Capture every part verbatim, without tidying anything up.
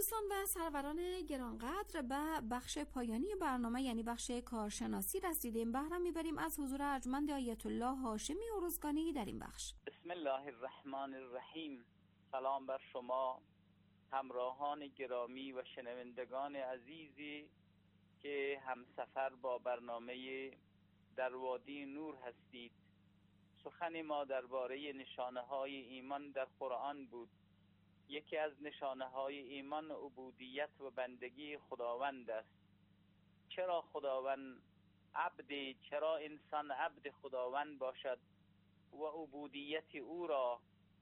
دوستان و سروران گرانقدر، به بخش پایانی برنامه یعنی بخش کارشناسی رسیدیم. بهره میبریم از حضور ارجمند آیت الله هاشمی ارزگانی در این بخش. بسم الله الرحمن الرحیم. سلام بر شما همراهان گرامی و شنوندگان عزیزی که همسفر با برنامه در وادی نور هستید. سخن ما درباره نشانه‌های ایمان در قرآن بود. یکی از نشانه‌های ایمان عبودیت و بندگی خداوند است. چرا خداوند عبد، چرا انسان عبد خداوند باشد و عبودیت او را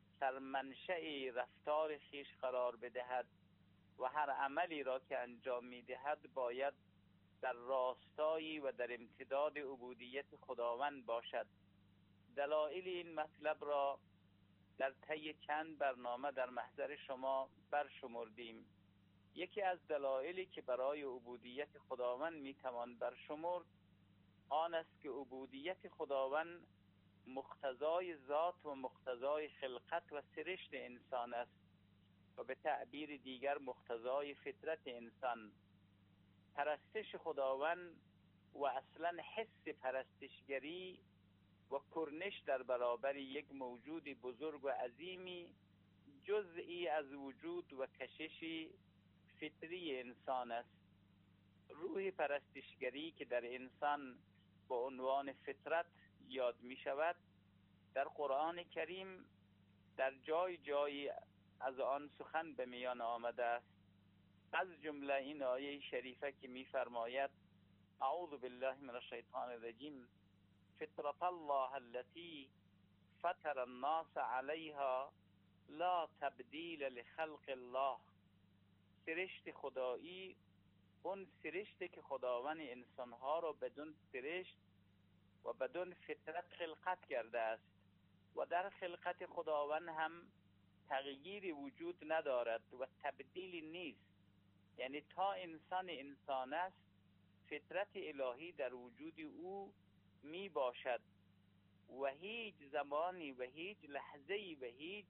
سرمنشأ رفتار خویش قرار بدهد و هر عملی را که انجام می‌دهد باید در راستایی و در امتداد عبودیت خداوند باشد. دلایل این مطلب را در طی چند برنامه در محضر شما برشمردیم. یکی از دلایلی که برای عبودیت خداوند میتوان برشمرد آن است که عبودیت خداوند مقتضای ذات و مقتضای خلقت و سرشت انسان است و به تعبیر دیگر مقتضای فطرت انسان. پرستش خداوند و اصلا حس پرستشگری و کرنش در برابر یک موجود بزرگ و عظیمی جزئی از وجود و کششی فطری انسان است. روح پرستشگری که در انسان با عنوان فطرت یاد می شود در قرآن کریم در جای جای از آن سخن به میان آمده است. از جمله این آیه شریفه که می فرماید اعوذ بالله من الشیطان الرجیم فطرت الله التي فطر الناس عليها لا تبدیل لخلق الله. سرشت خدایی اون سرشتی که خداوند انسانها را بدون سرشت و بدون فطرت خلقت کرده است و در خلقت خداوند هم تغییری وجود ندارد و تبدیلی نیست. یعنی تا انسان انسان است فطرت الهی در وجود او می باشد و هیچ زمانی و هیچ لحظه‌ای و هیچ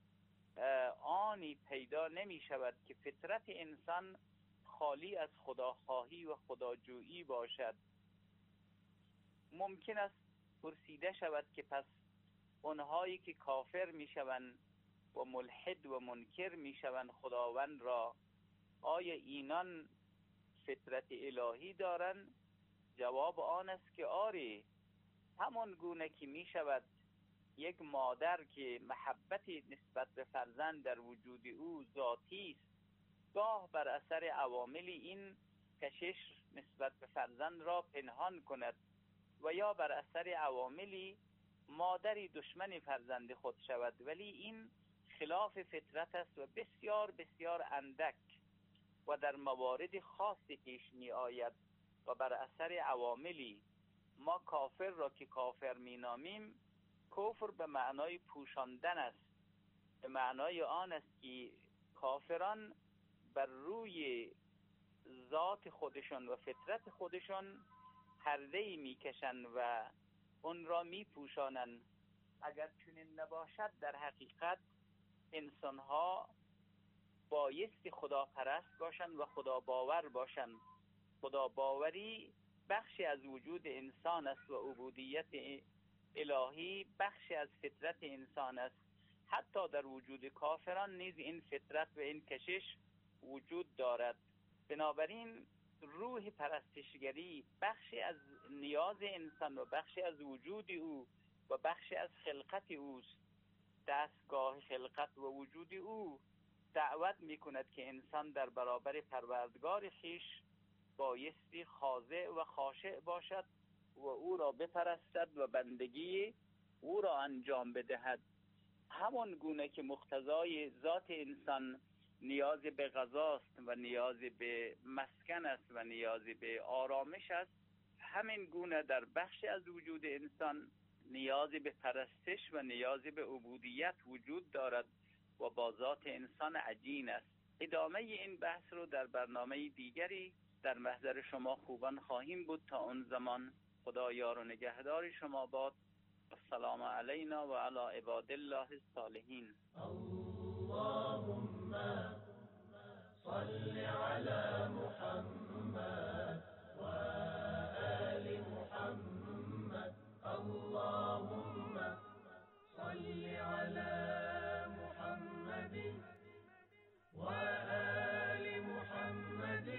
آنی پیدا نمی شود که فطرت انسان خالی از خداخواهی و خداجویی باشد. ممکن است پرسیده شود که پس اونهایی که کافر می شوند و ملحد و منکر می شوند خداوند را، آیا اینان فطرت الهی دارند؟ جواب آن است که آری. همان گونه که می شود یک مادر که محبتی نسبت به فرزند در وجود او ذاتی است، گاه بر اثر عوامل این کشش نسبت به فرزند را پنهان کند و یا بر اثر عواملی مادری دشمن فرزند خود شود، ولی این خلاف فطرت است و بسیار بسیار اندک و در موارد خاصی پیش می آید و بر اثر عواملی. ما کافر را که کافر می نامیم، کفر به معنای پوشاندن است، به معنای آن است که کافران بر روی ذات خودشان و فطرت خودشان پرده‌ای می کشند و اون را می پوشانند. اگر چنین نباشد در حقیقت انسانها بایستی خدا پرست باشند و خدا باور باشند. خدا باوری بخشی از وجود انسان است و عبودیت الهی بخشی از فطرت انسان است. حتی در وجود کافران نیز این فطرت و این کشش وجود دارد. بنابراین روح پرستشگری بخشی از نیاز انسان و بخشی از وجود او و بخشی از خلقت اوست. دستگاه خلقت و وجود او دعوت می کند که انسان در برابر پروردگار خویش بایستی خاضع و خاشع باشد و او را بپرستد و بندگی او را انجام بدهد. همون گونه که مقتضای ذات انسان نیاز به غذاست و نیاز به مسکن است و نیاز به آرامش است، همین گونه در بخش از وجود انسان نیاز به پرستش و نیاز به عبودیت وجود دارد و با ذات انسان عجین است. ادامه این بحث رو در برنامه دیگری در محضر شما خوبان خواهیم بود. تا اون زمان خدا یار و نگهدار شما باد. السلام علینا و علی عباد الله الصالحین. اللهم صل على محمد و آل محمد اللهم صل على محمد و آل محمد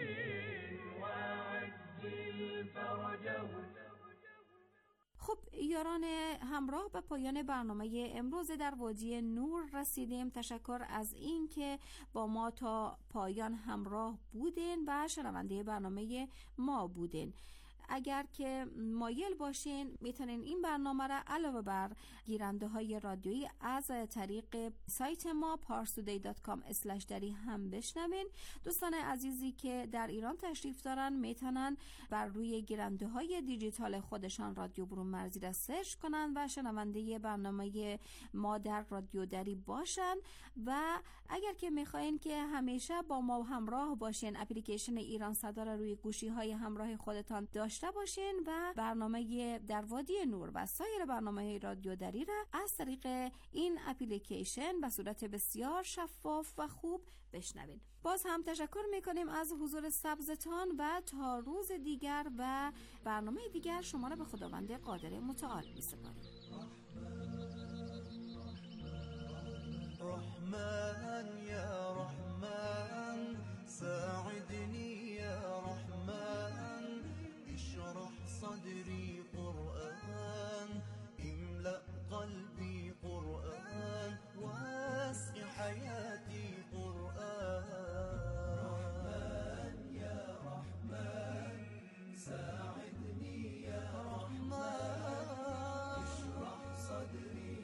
وعجل فرجه. خب یاران همراه به پایان برنامه امروز در وادی نور رسیدیم. تشکر از این که با ما تا پایان همراه بودین و شنونده برنامه ما بودین. اگر که مایل باشین میتونین این برنامه را علاوه بر گیرنده های رادیویی از طریق سایت ما پارسودی دات کام اسلش دری هم بشنوین. دوستان عزیزی که در ایران تشریف دارن میتونن بر روی گیرنده های دیجیتال خودشان رادیو برون مرزی را سرچ کنن و شنونده برنامه ما در رادیو دری باشن. و اگر که میخواین که همیشه با ما همراه باشین، اپلیکیشن ایران صدا را روی گوشی های همراه خودتان داشته باشین و برنامه در وادی نور و سایر برنامه رادیو دری را از طریق این اپلیکیشن به صورت بسیار شفاف و خوب بشنوین. باز هم تشکر میکنیم از حضور سبزتان و تا روز دیگر و برنامه دیگر شما را به خداوند قادر متعال میسپاریم. رحمن یا رحمن ساعدني يا رحمن اشرح صدري قرآن املأ قلبي قرآن واسق حياتي قرآن. رحمن يا رحمن ساعدني يا رحمن اشرح صدري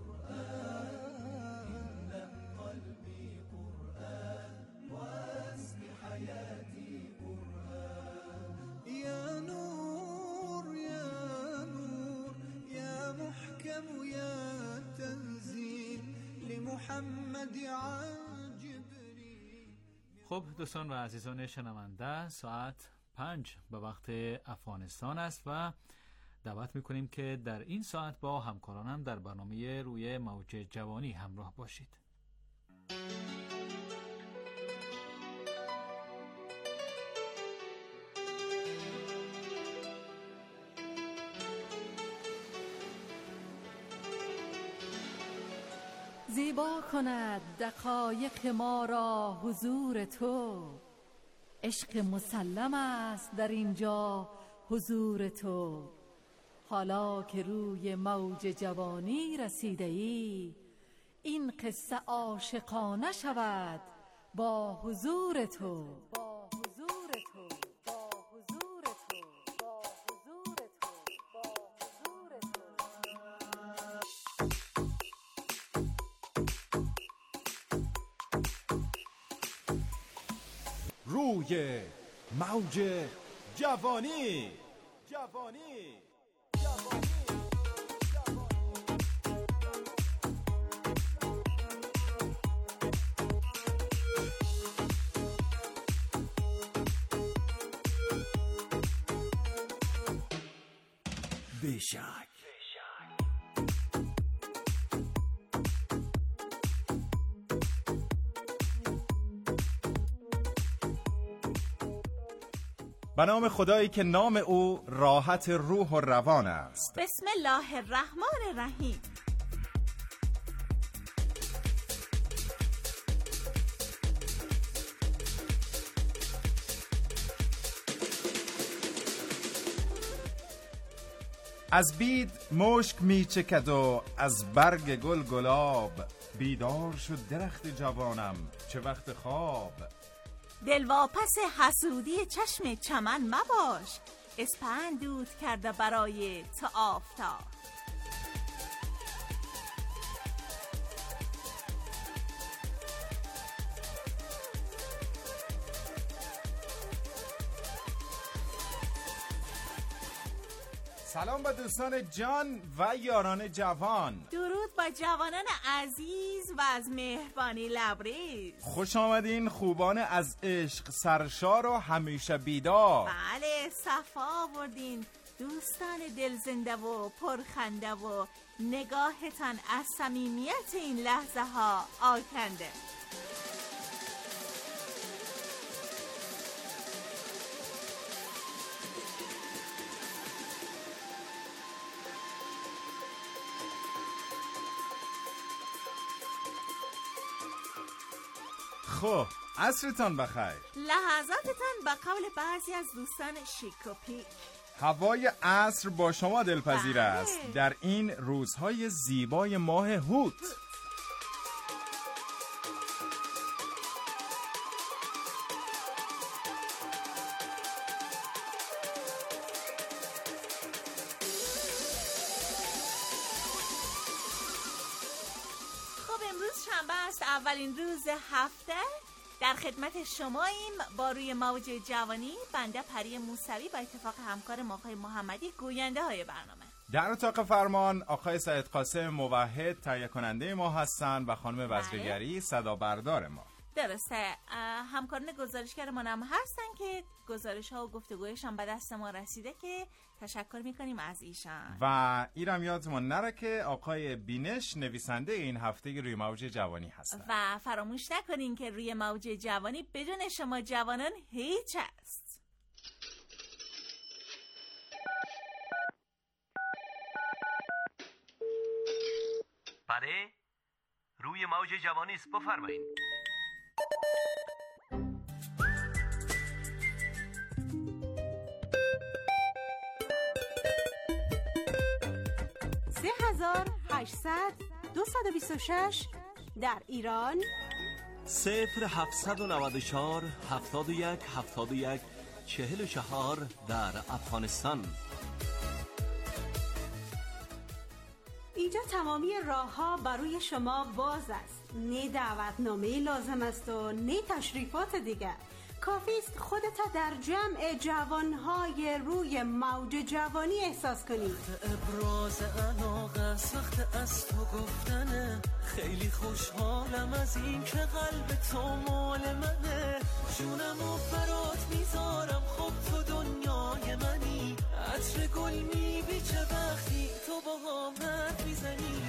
قرآن املأ قلبي قرآن واسق حياتي قرآن. يا نور يا نور يا محكم يا تنزيل لمحمد عن جبريل. خب دوستان و عزیزان شنونده، ساعت پنج به وقت افغانستان است و دعوت میکنیم که در این ساعت با همکارانم در برنامه روی موج جوانی همراه باشید. زیبا کند دقایق ما را حضور تو، عشق مسلم است در اینجا حضور تو. حالا که روی موج جوانی رسیده ای، این قصه عاشقانه شود با حضور تو. با حضور تو با حضور تو با حضور تو با حضور تو. روی موج جوانی جوانی بیشک به نام خدایی که نام او راحت روح و روان است. بسم الله الرحمن الرحیم. از بید مشک می چکد و از برگ گل گلاب، بیدار شد درخت جوانم چه وقت خواب. دلواپس حسودی چشم چمن مباش، اسپند دود کرده برای تو آفتاب. سلام با دوستان جان و یاران جوان. درود با جوانان عزیز و از مهربانی لبریز. خوش آمدین خوبان از عشق سرشار و همیشه بیدار. بله صفا آوردین دوستان دل زنده و پرخنده و نگاهتان از صمیمیت این لحظه ها آکنده. خب عصرتان بخیر. لحظاتتان با قول بعضی از دوستان شیک و پیک. هوای عصر با شما دلپذیر است در این روزهای زیبای ماه هوت. شنبه است، اولین روز هفته. در خدمت شماییم با روی موج جوانی. بنده پری موسوی با اتفاق همکار آقای محمدی گوینده های برنامه. در اتاق فرمان آقای سعید قاسم موحد تهیه کننده ما هستند و خانم وزرگری صدا بردار ما. درسته. همکاران گزارشگر ما هم هستن که گزارش ها و گفتگویشان به دست ما رسیده که تشکر میکنیم از ایشان. و ایرم یادمون نره که آقای بینش نویسنده این هفته روی موج جوانی هستن. و فراموش نکنین که روی موج جوانی بدون شما جوانان هیچ است. بله، روی موج جوانی است، بفرمایید. سه هزار هشتصد دویست و بیست و شش در ایران، صفر هفتصد و نود و چهار هفتاد و یک هفتاد و یک چهل و چهار در افغانستان. اینجا تمامی راه ها برای شما باز است. نه دعوتنامه لازم است و نه تشریفات دیگر. کافی است خودت در جمع جوانهای روی موج جوانی احساس کنید. ابراز علاقه سخت از تو گفتنه، خیلی خوشحالم از این که قلب تو مال منه. جونمو برات میذارم، خب تو دنیای منی. عطر گل میبیچه وقتی تو با آمد میزنی.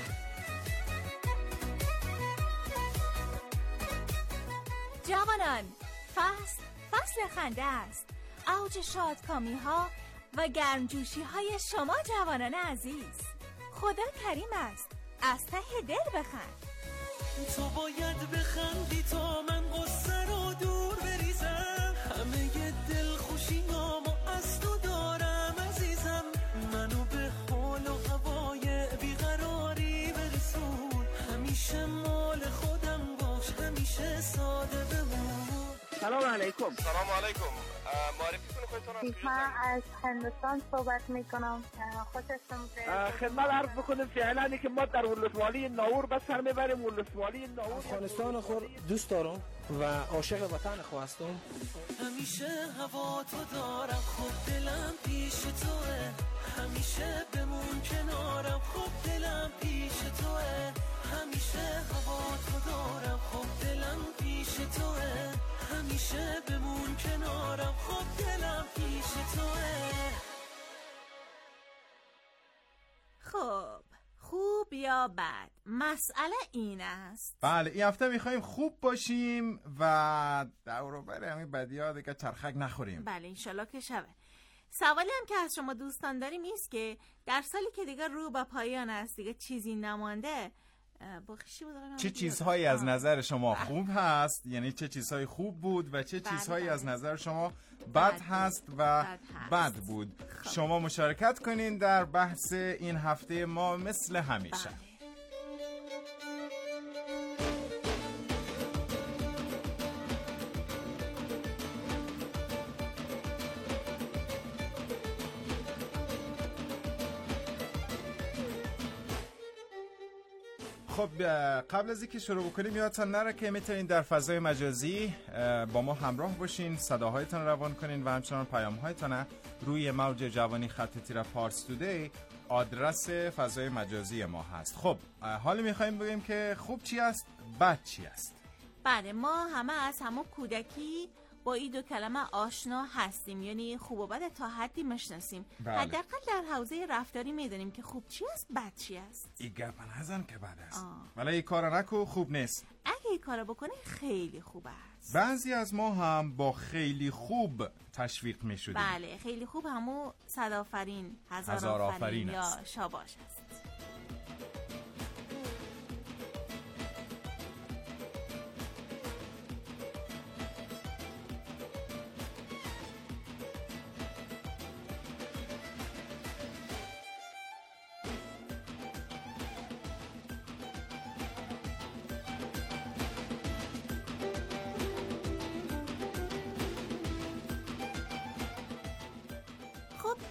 جوانان، فصل فصل خنده است. اوج شادکامی ها و گرمجوشی های شما جوانان عزیز. خدا کریم است، از ته دل بخند. تو باید بخندی تا من قصه رو دور بریزم. همه ی دل خوشیامو از تو دارم عزیزم. منو به حال و هوای بیقراری برسون. همیشه مال خودم باش، همیشه ساده بمون. سلام علیکم. سلام علیکم. معرفی کنید خودتون. من از هندوستان صحبت میکنم. خوشتون خدمت عرض بکنیم فعلا که ما در ولسوالی ناور بس سر میبریم. ولسوالی ناور افغانستان خود دوست دارم و عاشق وطن خود هستم. همیشه هوا تو دارم، خب دلم پیش توه. همیشه بمون کنارم، خب دلم پیش توه. همیشه هوا تو دارم، خب دلم پیش توه. همیشه بمون کنارم، خب دلم پیش توه. خب خوب یا بد، مسئله این است. بله، این هفته میخواییم خوب باشیم و دور و بر همین بدی‌ها دیگه چرخک نخوریم. بله انشالله که شبه. سوالی هم که از شما دوستان داریم ایست که در سالی که دیگه رو به پایان است، دیگه چیزی نمانده، چه چیزهایی از نظر شما خوب هست، یعنی چه چیزهایی خوب بود و چه چیزهایی از نظر شما بد هست و بد بود. شما مشارکت کنین در بحث این هفته ما مثل همیشه. خب قبل از اینکه شروع بکنیم یادتان نره که میتونین در فضای مجازی با ما همراه باشین، صداهایتان روان کنین و همچنان پیام‌هایتان روی موج جوانی خط تیره پارس تودی آدرس فضای مجازی ما هست. خب حالا میخوایم بگیم که خوب چی است، بد چی است. بله، ما همه از همون کودکی با این دو کلمه آشنا هستیم، یعنی خوب و بد تا حدی میشناسیم. بله. حداقل در حوزه رفتاری میدونیم که خوب چی است، بد چی است. این گپ نزن که بد است، ولی این کارا نکو خوب نیست. اگه این کارا بکنه خیلی خوب است. بعضی از ما هم با خیلی خوب تشویق میشدیم. بله، خیلی خوب همون صدآفرین، هزار, هزار آفرین یا شاباش است.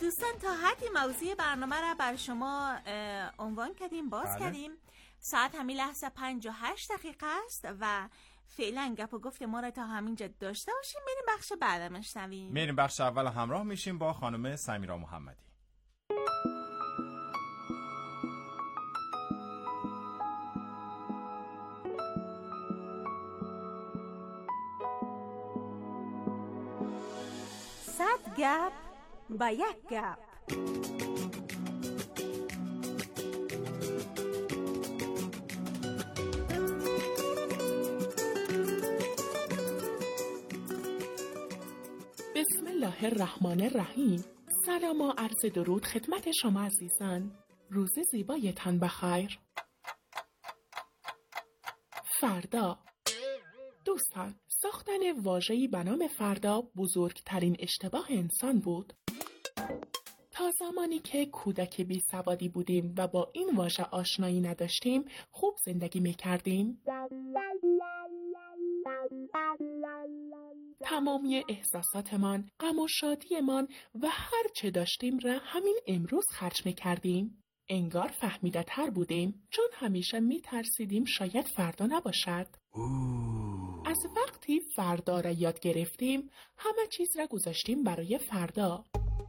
دوستان تا حدی موضوع برنامه را بر شما عنوان کردیم، باز بله. کردیم. ساعت همین لحظه پنج و هشت دقیقه است و فعلا گپ و گفت ما را تا همینجا داشته باشیم. بریم بخش بعد میشنویم. میریم بخش اول همراه میشیم با خانم سمیرا محمدی. صد گپ با یک گپ. بسم الله الرحمن الرحیم. سلام و عرض درود خدمت شما عزیزان. روز زیبایتان بخیر. فردا. دوستان، ساختن واژه‌ای به نام فردا بزرگترین اشتباه انسان بود. تا زمانی که کودک بی سوادی بودیم و با این واژه آشنایی نداشتیم خوب زندگی می‌کردیم. تمامی احساساتمان، غم و شادیمان و هر چه داشتیم را همین امروز خرج می‌کردیم. انگار فهمیده تر بودیم چون همیشه می‌ترسیدیم شاید فردا نباشد. از وقتی فردا را یاد گرفتیم همه چیز را گذاشتیم برای فردا.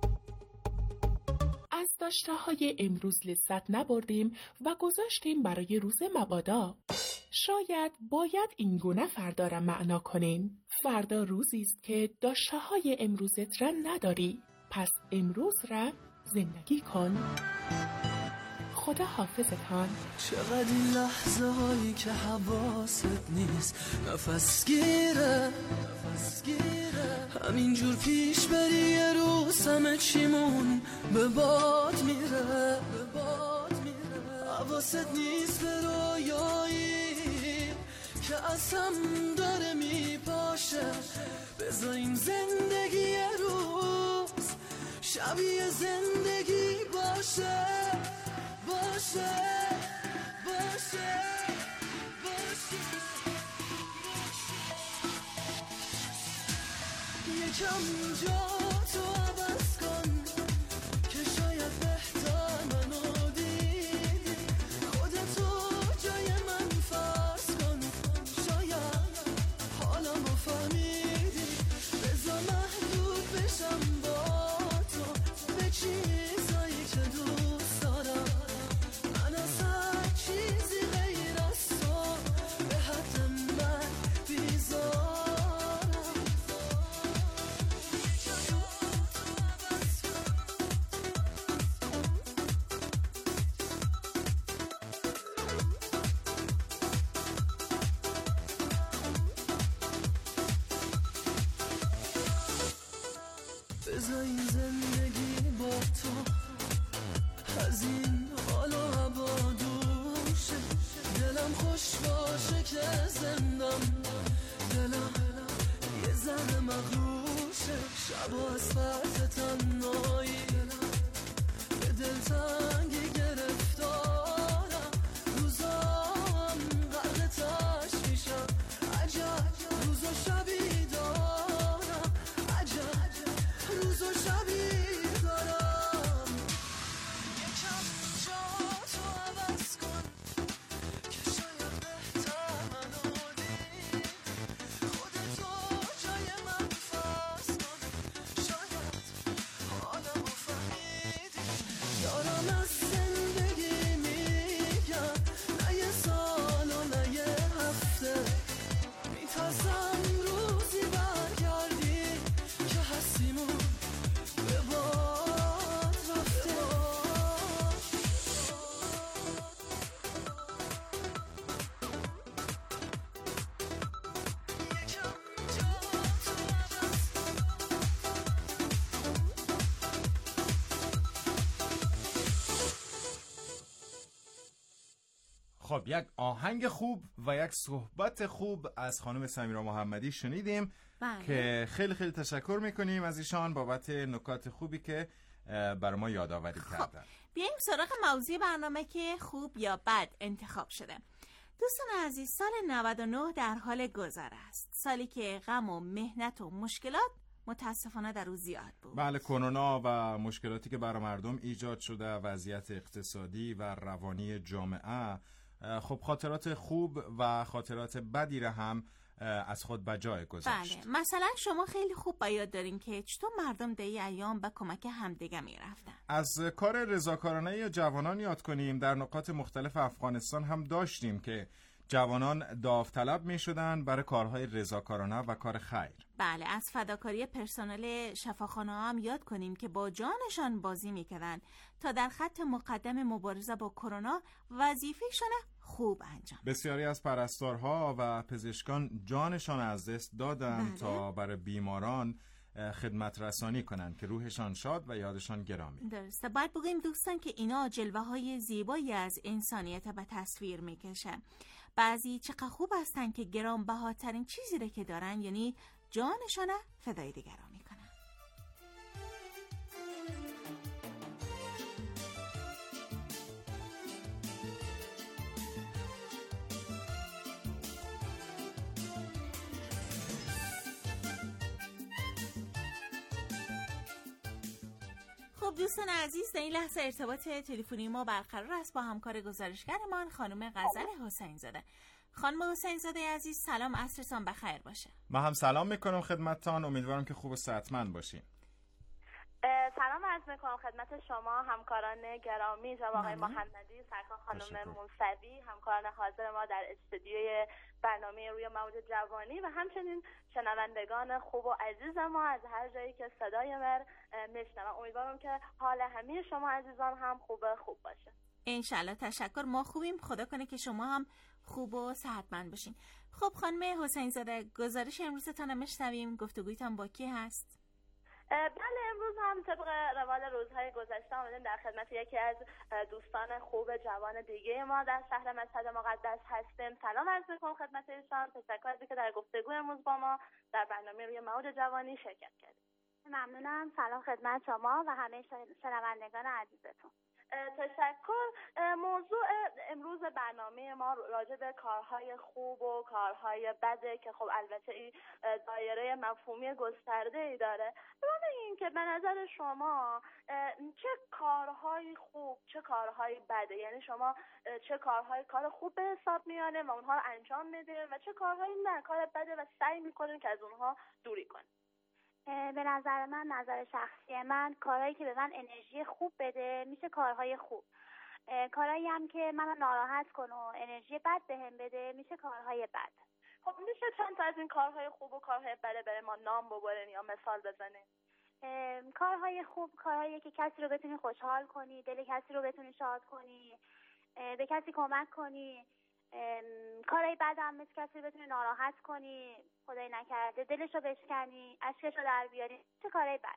از داشته های امروز لذت نبردیم و گذاشتیم برای روز مبادا. شاید باید این گونه فردا را معنا کنیم. فردا روزی است که داشته های امروزت را نداری، پس امروز را زندگی کن. خدا حافظتان. چقدر این لحظه هایی که حواست نیست، نفس گیره نفس گیره، همینجور پیش بری یه روز همه چیمون به باد میره به باد میره. حواست نیست به رویایی که از هم داره میپاشه. بذاریم زندگی یه روز شبیه زندگی باشه باشه باشه باشه. یکم جا تو عوض کن که شاید بهتر منو دیدی. خودتو جای من فرض کن، شاید حالمو فهمیدی. بذار محدود بشم با تو به چیزایی که دوست دارم. بذار این زندگی با تو از این حال و هوا دور شه. دلم خوش باشه که زندم، دلم یه ذره مغرور شه. شبا از فرط تنهایی به دلتنگی گرفتارم. روزام غرق تاش میشم، عجب روز و شبی دارم، عجب روز و شبی دارم. یکم جا تو عوض کن که شاید بهتر منو دیدی. خودتو جای من فرض کن، شاید حالمو فهمیدی. دارم از زندگی میگم، نه یه سال و نه یه هفته. میترسم روزی برگردی که هستیمون به باد رفته. خب یک آهنگ خوب و یک صحبت خوب از خانم سمیرا محمدی شنیدیم بله. که خیلی خیلی تشکر میکنیم از ایشان بابت نکات خوبی که برای ما یادآوری خب. کردن. بیاییم سراغ موضوع برنامه که خوب یا بد انتخاب شده. دوستان عزیز، سال نود و نه در حال گذر است. سالی که غم و مهنت و مشکلات متاسفانه در او زیاد بود. بله، کرونا و مشکلاتی که برای مردم ایجاد شده، وضعیت اقتصادی و روانی جامعه، خب خاطرات خوب و خاطرات بدی را هم از خود بجای گذاشت. بله، مثلا شما خیلی خوب با یاد دارین که چطور مردم در این ایام به کمک همدیگه میرفتن. از کار رضاکارانه جوانان یاد کنیم. در نقاط مختلف افغانستان هم داشتیم که جوانان داوطلب می شدن برای کارهای رضاکارانه و کار خیر. بله، از فداکاری پرسنل شفاخانه هم یاد کنیم که با جانشان بازی میکردن تا در خط مقدم مبارزه با کرونا وظیفه‌شان خوب انجام. بسیاری از پرستارها و پزشکان جانشان از دست دادن بله. تا برای بیماران خدمت رسانی کنند که روحشان شاد و یادشان گرامی. درسته. باید بگیم دوستان که اینا جلوه های زیبایی از انسانیت به تصویر میکشن. بعضی چقدر خوب هستن که گرانبهاترین چیزی رو که دارن، یعنی جانشان فدای دیگران میکنن. خب دوستان عزیز، در این لحظه ارتباط تلفنی ما برقرار است با همکار گزارشگرمان خانم غزل حسین زاده. خانم حسین زاده عزیز، سلام، عصرتان بخیر باشه. ما هم سلام میکنم خدمتتان، امیدوارم که خوب و صحتمند باشین. سلام عرض میکنم خدمت شما همکاران گرامی، جناب آقای محمدی، سرکار خانم موسوی، همکاران حاضر ما در استودیوی برنامه روی موج جوانی و همچنین شنوندگان خوب و عزیز ما از هر جایی که صدای من میشنون. امیدوارم که حال همه شما عزیزان هم خوب خوب باشه. انشالله. تشکر، ما خوبیم، خدا کنه که شما هم خوب و صحتمند باشین. خب خانم حسین زاده، گزارش امروزتان رو میشنویم، گفتگویتان با کی هست؟ بله، امروز هم طبق روال روزهای گذشته آمدیم در خدمت یکی از دوستان خوب جوان دیگه ما در شهر مشهد مقدس هستیم. سلام عرض می‌کنم خدمت ایشان. تشکر از اینکه در گفتگو امروز با ما در برنامه روی موج جوانی شرکت کردید. ممنونم. سلام خدمت شما و همه شنوندگان عزیزتون. تشکر. موضوع امروز برنامه ما راجع به کارهای خوب و کارهای بده که خب البته این دایره مفهومی گسترده ای داره. من این که به نظر شما چه کارهای خوب، چه کارهای بده، یعنی شما چه کارهای کار خوب به حساب میانه و اونها رو انجام میده و چه کارهایی نه کار بده و سعی میکنین که از اونها دوری کنین؟ به نظر من، نظر شخصی من، کارهایی که به من انرژی خوب بده میشه کارهای خوب. کارهایی هم که منو ناراحت کنه و انرژی بد بهم بده میشه کارهای بد. خب میشه چند تا از این کارهای خوب و کارهای بده برای ما نام ببرین یا مثال بزنین؟ کارهای خوب کارهایی که کسی رو بتونی خوشحال کنی، دل کسی رو بتونی شاد کنی، به کسی کمک کنی. کارهای بد هم مثل کسی رو بتونی ناراحت کنی، خدای نکرده دلش رو بشکنی، اشکش رو در بیاری، چه کارهای بد.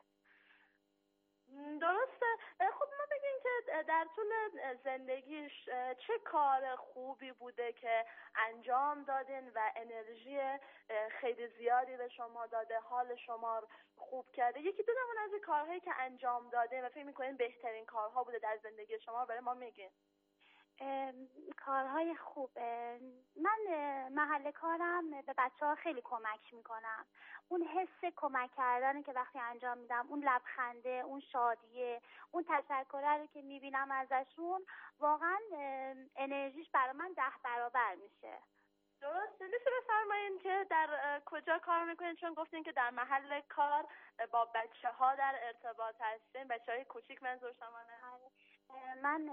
درسته. خب ما بگیم که در طول زندگیش چه کار خوبی بوده که انجام دادین و انرژی خیلی زیادی به شما داده، حال شما رو خوب کرده؟ یکی دو نمونه از کارهایی که انجام دادین و فکر می‌کنین بهترین کارها بوده در زندگی شما برای ما میگین. کارهای خوب، من محل کارم به بچه ها خیلی کمک میکنم. اون حس کمک کردن که وقتی انجام میدم، اون لبخنده، اون شادیه، اون تشکره رو که میبینم ازشون، واقعا انرژیش برای من ده برابر میشه. درسته. میشه بفرمایین که در کجا کار میکنین؟ چون گفتین که در محل کار با بچه ها در ارتباط هستین، بچه های کوچیک منظور شمانه؟ من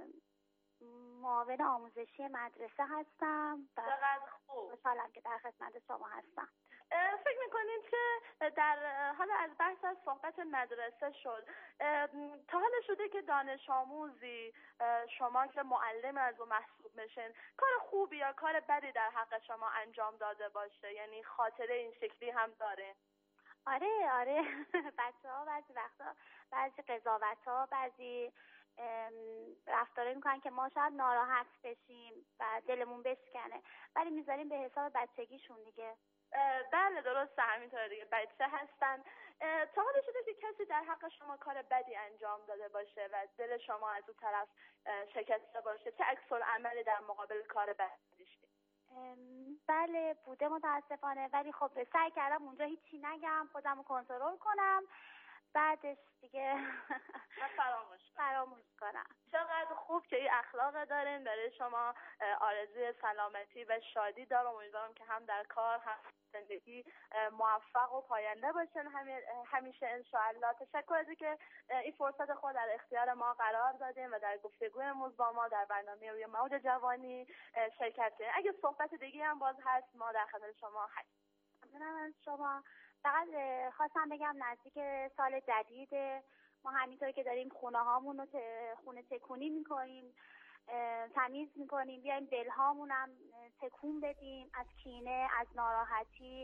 معاون آموزشی مدرسه هستم. چقدر خوب. خوشحالم که در خدمت شما هستم. فکر میکنید که در حالا از بحث از صحبت مدرسه شد، تا حالا شده که دانش آموزی شما که معلم از اون محسوب میشن کار خوبی یا کار بدی در حق شما انجام داده باشه؟ یعنی خاطره این شکلی هم داره؟ آره آره بچه ها بعضی وقتا بعضی قضاوت ها بعضی رفتاره میکنن که ما شاید ناراحت بشیم و دلمون بشکنه، ولی میذاریم به حساب بچگیشون دیگه. بله درسته، همینطور دیگه، بچه هستن. تا حالا شده که کسی در حق شما کار بدی انجام داده باشه و دل شما از اون طرف شکسته باشه؟ چه عکس العملی در مقابل کار بدی داشتید؟ بله بوده متاسفانه، ولی خب سعی کردم اونجا هیچی نگم، خودم رو کنترل کنم، بعدش دیگه فراموش فراموش کنم. چقدر خوب که این اخلاق دارین. برای شما آرزوی سلامتی و شادی دارم. امیدوارم که هم در کار هم زندگی موفق و پاینده باشین همیشه انشاءالله. تشکر از اینکه این فرصت خود در اختیار ما قرار دادین و در گفتگوی امروز با ما در برنامه روی موج جوانی شرکت کردین. اگه صحبت دیگه هم باز هست ما در خدمت شما هستیم. ممنونم از شما. فقط خواستم بگم نزدیک سال جدیده، ما همینطور که داریم خونه هامون رو خونه تکونی میکنیم، تمیز میکنیم، بیایم دلهامون هم تکون بدیم از کینه، از ناراحتی،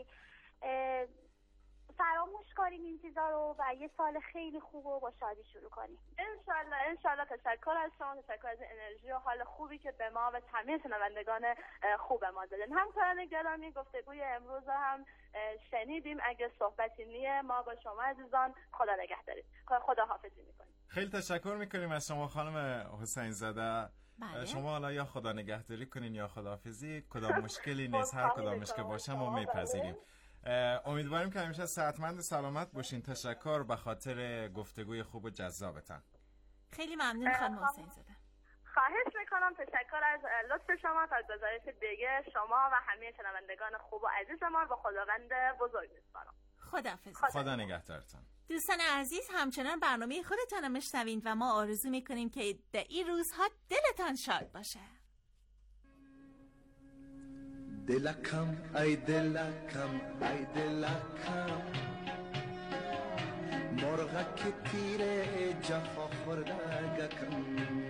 فراموش کنیم این چیزا رو و یه سال خیلی خوب و با شادی شروع کنیم انشالله. انشالله. تشکر از شما، تشکر از انرژی و حال خوبی که به ما و تمام شنوندگان خوب ما دادن. همکاران گرامی، گفتگوی امروز هم شنیدیم. اگه صحبتی نیه ما با شما عزیزان خدا نگهدارید، خدا حافظی میکنیم. خیلی تشکر میکنیم از شما خانم حسین زاده. بله. شما حالا یا خدا نگهداری کنین یا خداحافظی، کدام مشکلی نیست، هر کدامش که باشه ما میپذیریم. امیدواریم که همیشه صحتمند و سلامت باشین. تشکر به خاطر گفتگوی خوب و جذابتان. خیلی ممنون خانم حسین زاده. خواهش میکنم. تشکر از لطف شما. تا گزارش دیگه شما و همه شنوندگان خوب و عزیز ما با خداوند بزرگ میسپارم. خداحافظ. خدا نگهدارتان. دوستان عزیز، همچنان برنامه خودتان رو میشنوید و ما آرزو میکنیم که در این روزها دلتان شاد باشه. دلکم ای دلکم ای دلکم، مرغک تیره جفا خوردگکم.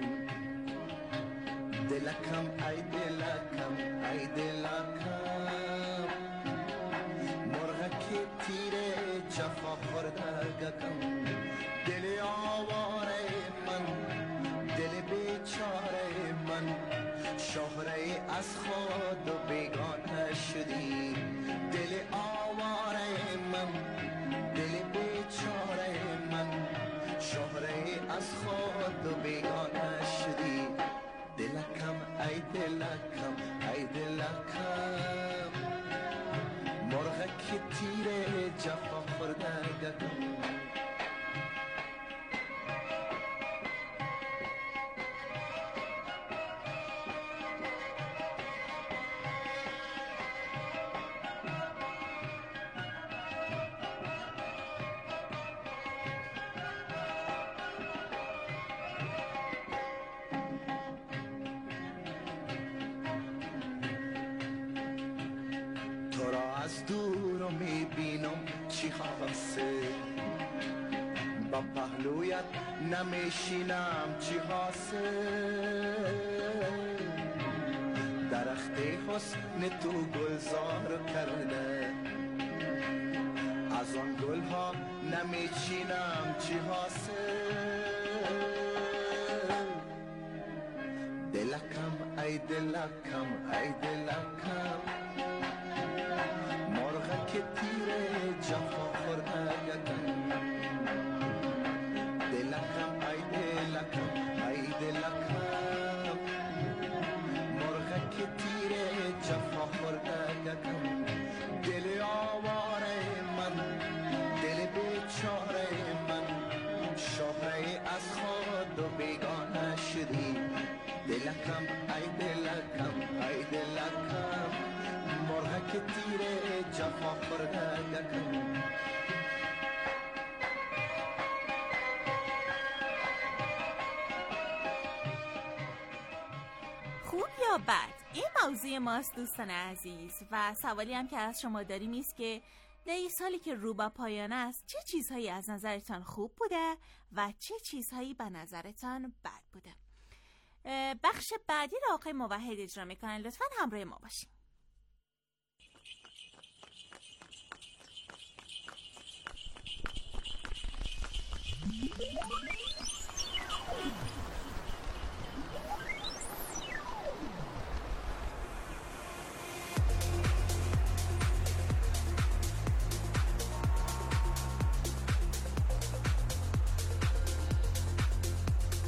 دلکم ای دلکم ای دلکم، مرغک تیره جفا خوردگکم. دل آواره من، دل بیچاره من، شهره از خود و بیگانه شدی. دل آواره من، دل بیچاره من، شهره از خود و بیگانه شدی. دلکم ای دلکم ای دلکم، مرغک تیره جفا خوردگکم. از دور میبینم چی حاصل، با پهلویت نمیشینم چی حاصل. درخت حسن تو گلزار کرده، از آن گل ها نمیچینم چی حاصل. دلکم ای دلکم ای دلکم، که تیره جفا خوردگکم. دلکم ای دلکم ای دلکم، مرغک تیره جفا خوردگکم. دل آواره من، دل بیچاره من، شهره از خود و بیگانه شدی. دلکم ای دلکم ای دلکم، مرغک تیره جفا خوردگکم. خوب یا بد، این موضوع ماست دوستان عزیز و سوالی هم که از شما داریم است که در این سالی که رو به پایان است چه چیزهایی از نظرتان خوب بوده و چه چیزهایی به نظرتان بد بوده. بخش بعدی را آقای موحد اجرا میکنن، لطفا همراه ما باشین.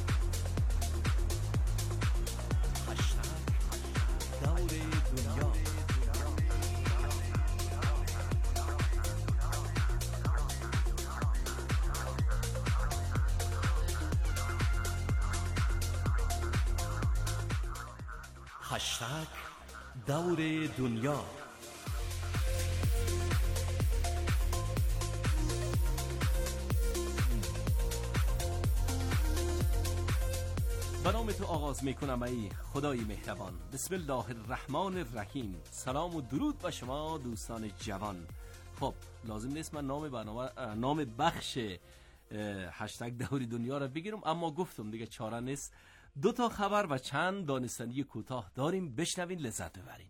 دور دنیا هشتگ دور دنیا. به نام تو آغاز میکنم ای خدای مهربان. بسم الله الرحمن الرحیم. سلام و درود به شما دوستان جوان. خب لازم نیست من نام برنامه نام بخش هشتگ دور دنیا را بگیرم، اما گفتم دیگه چاره نیست. دو تا خبر و چند دانستنی کوتاه داریم، بشنوین لذت ببرین.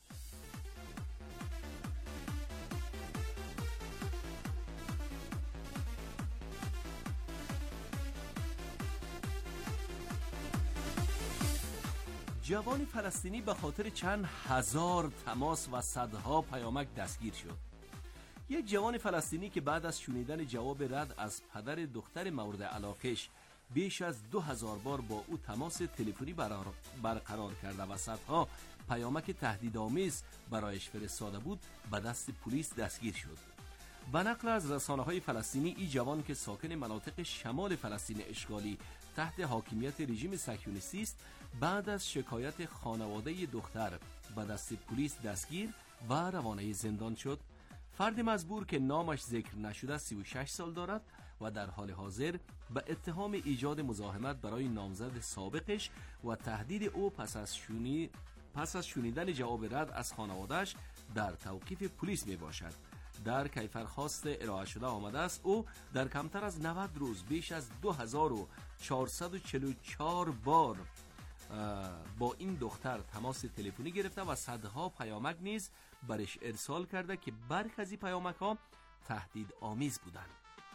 جوانی فلسطینی به خاطر چند هزار تماس و صدها پیامک دستگیر شد. یک جوان فلسطینی که بعد از شنیدن جواب رد از پدر دختر مورد علاقش بیش از دو هزار بار با او تماس تلفنی برقرار کرده و صدها پیامک تهدیدآمیز برایش فرستاده بود، به دست پلیس دستگیر شد. به نقل از رسانه‌های فلسطینی، این جوان که ساکن مناطق شمال فلسطین اشغالی تحت حاکمیت رژیم صهیونیستی است، بعد از شکایت خانواده دختر به دست پلیس دستگیر و روانه زندان شد. فرد مزبور که نامش ذکر نشده سی و شش سال دارد و در حال حاضر به اتهام ایجاد مزاحمت برای نامزد سابقش و تهدید او پس از شونی پس از شنیدن جواب رد از خانواده‌اش در توقیف پلیس می باشد. در کیفرخواست ارائه شده آمده است او در کمتر از نود روز بیش از دو هزار و چهارصد و چهل و چهار بار با این دختر تماس تلفنی گرفته و صدها پیامک نیز برش ارسال کرده که برخی از این پیامک ها تهدید آمیز بودند.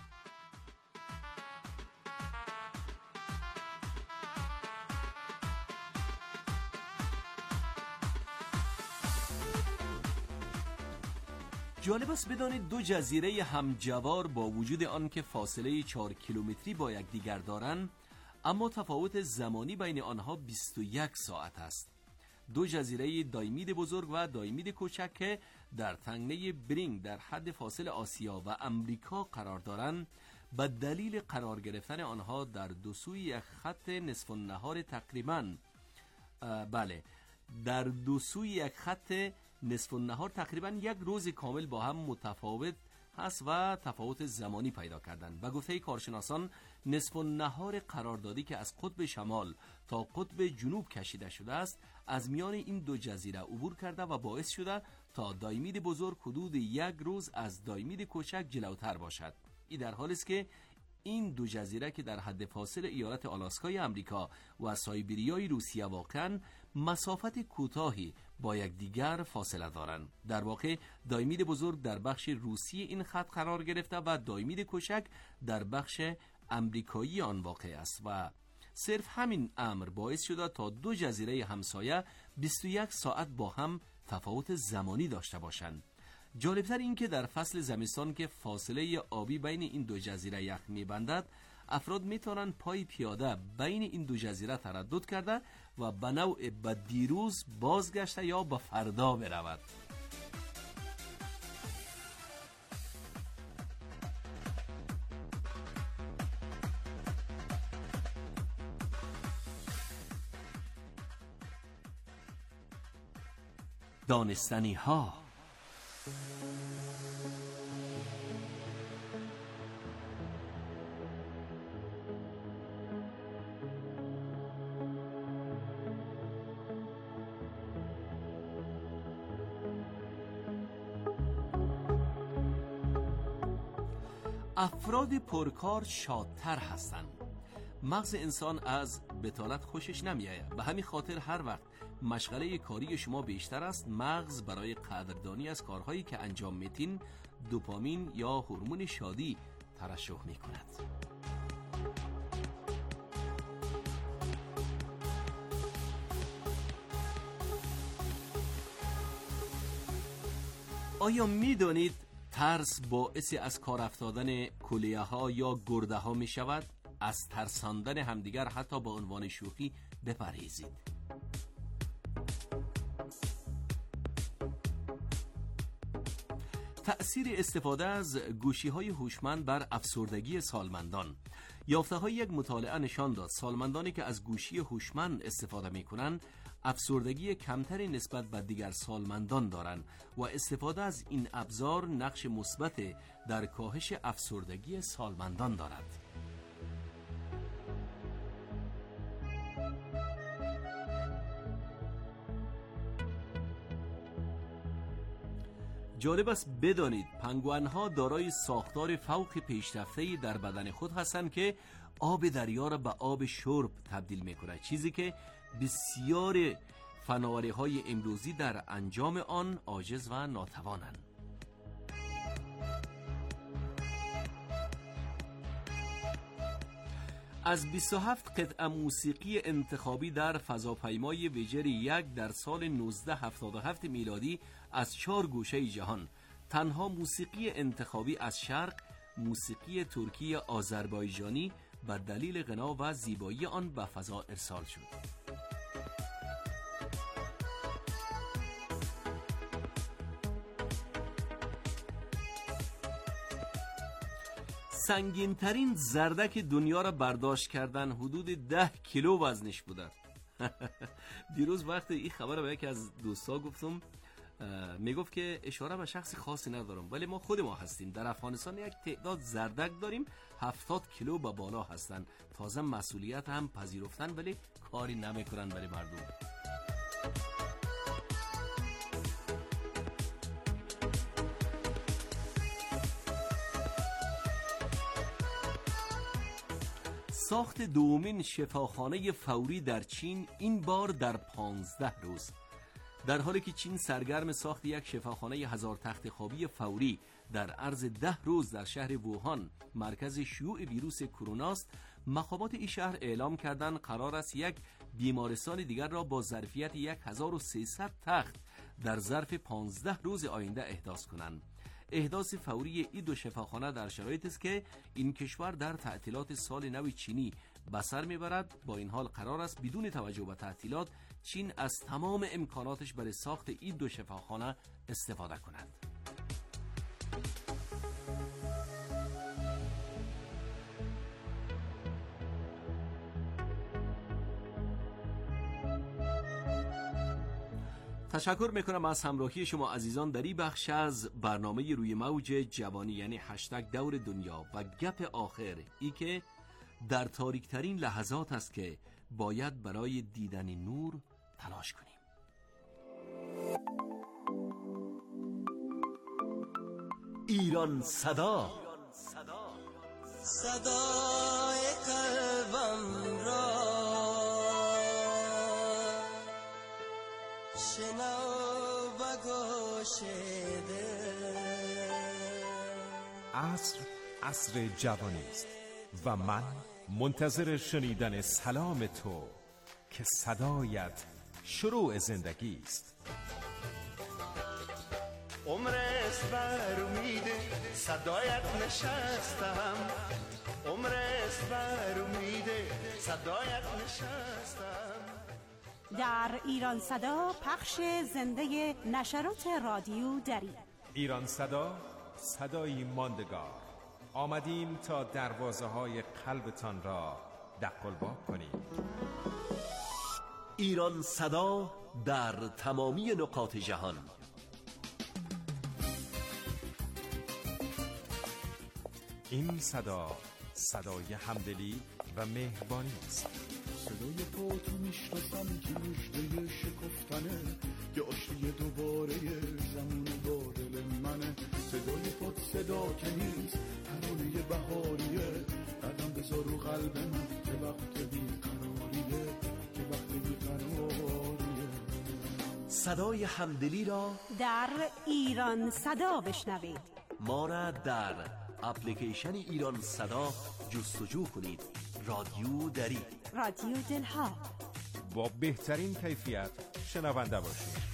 جالب است بدانید دو جزیره همجوار با وجود آن که فاصله چهار کیلومتری با یکدیگر دارند، اما تفاوت زمانی بین آنها بیست و یک ساعت است. دو جزیره دایمید بزرگ و دایمید کوچک که در تنگه برینگ در حد فاصل آسیا و امریکا قرار دارند، به دلیل قرار گرفتن آنها در دو سوی یک خط نصف النهار تقریباً بله در دو سوی یک خط نصف النهار تقریباً یک روز کامل با هم متفاوت هست و تفاوت زمانی پیدا کردند. و گفته کارشناسان نصف النهار قراردادی که از قطب شمال تا قطب جنوب کشیده شده است از میان این دو جزیره عبور کرده و باعث شده تا دایمید بزرگ حدود یک روز از دایمید کوچک جلوتر باشد. این در حالی است که این دو جزیره که در حد فاصل ایالت آلاسکای امریکا و سایبریای روسیه واقعاً مسافت کوتاهی با یکدیگر فاصله دارند. در واقع دایمید بزرگ در بخش روسی این خط قرار گرفته و دایمید کوچک در بخش امریکایی آن واقع است و صرف همین امر باعث شده تا دو جزیره همسایه بیست و یک ساعت با هم تفاوت زمانی داشته باشند. جالبتر این که در فصل زمستان که فاصله آبی بین این دو جزیره یخ می‌بندد، افراد میتونن پای پیاده بین این دو جزیره تردد کرده و به نوع به دیروز بازگشته یا به فردا برود. دانستنی ها. افراد پرکار شادتر هستند. مغز انسان از بطالت خوشش نمیآید. به همین خاطر هر وقت مشغله کاری شما بیشتر است، مغز برای قدردانی از کارهایی که انجام میتین دوپامین یا هورمون شادی ترشح میکند. آیا میدانید ترس باعث از کار افتادن کلیه ها یا گرده ها می شود؟ از ترساندن همدیگر حتی با عنوان شوخی بپرهیزید. تأثیر استفاده از گوشی های هوشمند بر افسردگی سالمندان. یافته‌های یک مطالعه نشان داد سالمندانی که از گوشی هوشمند استفاده می‌کنند افسردگی کمتری نسبت به دیگر سالمندان دارند و استفاده از این ابزار نقش مثبت در کاهش افسردگی سالمندان دارد. جالب است بدانید پنگوئن‌ها دارای ساختار فوق پیشرفته‌ای در بدن خود هستند که آب دریا را به آب شرب تبدیل می‌کند، چیزی که بسیار فناوری‌های امروزی در انجام آن عاجز و ناتوانند. از بیست و هفت قطعه موسیقی انتخابی در فضاپیمای ویجر یک در سال نوزده هفتاد و هفت میلادی از چهار گوشه جهان، تنها موسیقی انتخابی از شرق، موسیقی ترکی آذربایجانی به دلیل غنا و زیبایی آن به فضا ارسال شد. سنگین ترین زردک دنیا را برداشت کردن حدود ده کیلو وزنش بوده. دیروز وقت این خبر به یکی از دوستا گفتم، میگفت که اشاره به شخص خاصی ندارم ولی ما خود ما هستیم. در افغانستان یک تعداد زردک داریم هفتاد کیلو به بالا هستن، تازه مسئولیت هم پذیرفتن ولی کاری نمیکنن برای مردم. ساخت دومین شفاخانه فوری در چین، این بار در پانزده روز. در حالی که چین سرگرم ساخت یک شفاخانه هزار تخت خوابی فوری در عرض ده روز در شهر ووهان مرکز شیوع ویروس کرونا است، مقامات این شهر اعلام کردند قرار است یک بیمارستان دیگر را با ظرفیت هزار و سیصد تخت در ظرف پانزده روز آینده احداث کنند. احداث فوری این دو شفاخانه در شرایطی است که این کشور در تعطیلات سال نو چینی به سر میبرد. با این حال قرار است بدون توجه به تعطیلات چین از تمام امکاناتش برای ساخت این دو شفاخانه استفاده کند. تشکر میکنم از همراهی شما عزیزان در این بخش از برنامه روی موج جوانی، یعنی هشتگ دور دنیا و گپ آخر، ای که در تاریک ترین لحظات است که باید برای دیدن نور تلاش کنیم. ایران صدا، صدای قلبم را شنو و گوش ده. عصر عصر جوانی است و من منتظر شنیدن سلام تو که صدایت شروع زندگی است. عمر است بر امیده صدایت نشستم، عمر است بر امیده صدایت نشستم. در ایران صدا پخش زنده نشرات رادیو دری. ایران صدا، صدایی ماندگار. آمدیم تا دروازه های قلبتان را دقلباب کنیم. ایران صدا در تمامی نقاط جهان. این صدا صدای همدلی و مهربانی است. صدای پا تو میشناسم که مجده شکفتنه، یه آشتی دوباره زمون با دل منه. صدای پات صدا که نیست ترانه بهاریه، قدم بذار رو قلب من که وقت بیقراریه، که وقت بیقراریه. صدای همدلی را در ایران صدا بشنوید. ما را در اپلیکیشن ایران صدا جستجو کنید. رادیو دری، رادیو دلها، با بهترین کیفیت شنونده باشید.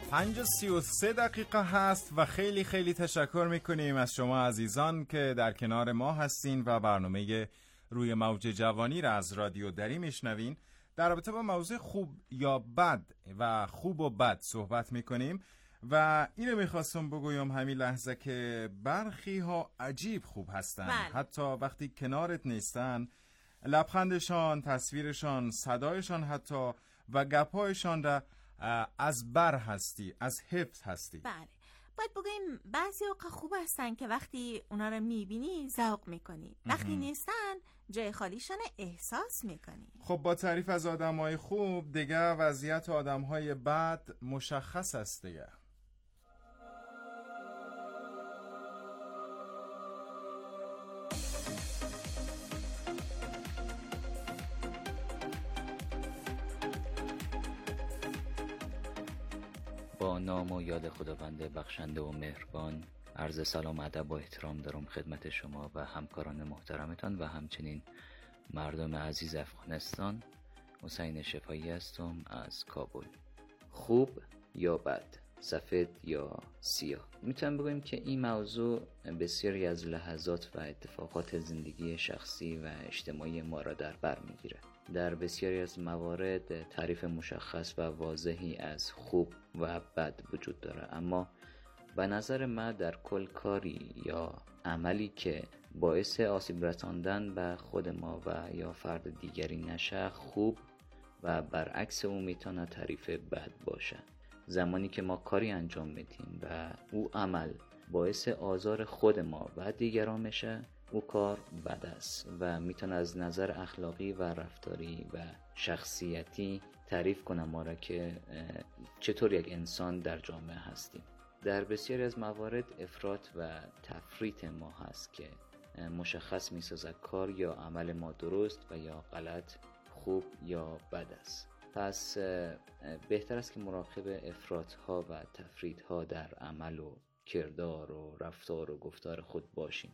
پنج و سی و سه دقیقه هست و خیلی خیلی تشکر میکنیم از شما عزیزان که در کنار ما هستین و برنامه روی موج جوانی را از رادیو دری میشنوین. در رابطه با موضوع خوب یا بد و خوب و بد صحبت میکنیم و اینو میخواستم بگویم همین لحظه که برخی ها عجیب خوب هستن. بله. حتی وقتی کنارت نیستن لبخندشان، تصویرشان، صدایشان حتی و گپایشان را از بر هستی، از حفظ هستی. بله، باید بگویم بعضی اوقات خوب هستن که وقتی اونا رو میبینی ذوق میکنی، وقتی نیستن جای خالیشان احساس میکنی. خب با تعریف از آدمهای خوب دیگه وضعیت آدمهای بد مشخص است دیگه. با نام و یاد خداوند بخشنده و مهربان، عرض سلام ادب و احترام دارم خدمت شما و همکاران محترمتان و همچنین مردم عزیز افغانستان. حسین شفایی هستم از کابل. خوب یا بد، سفید یا سیاه، میتونم بگویم که این موضوع بسیاری از لحظات و اتفاقات زندگی شخصی و اجتماعی ما را در بر میگیره. در بسیاری از موارد تعریف مشخص و واضحی از خوب و بد وجود داره، اما به نظر من در کل کاری یا عملی که باعث آسیب رساندن به خود ما و یا فرد دیگری نشه خوب و برعکس اون میتونه تعریف بد باشه. زمانی که ما کاری انجام میدیم و او عمل باعث آزار خود ما و دیگران میشه، او کار بد است و میتونه از نظر اخلاقی و رفتاری و شخصیتی تعریف کنه ما را که چطور یک انسان در جامعه هستیم. در بسیاری از موارد افراط و تفریط ما هست که مشخص میسازه کار یا عمل ما درست و یا غلط، خوب یا بد است. پس بهتر است که مراقب افراط ها و تفریط ها در عمل و کردار و رفتار و گفتار خود باشیم.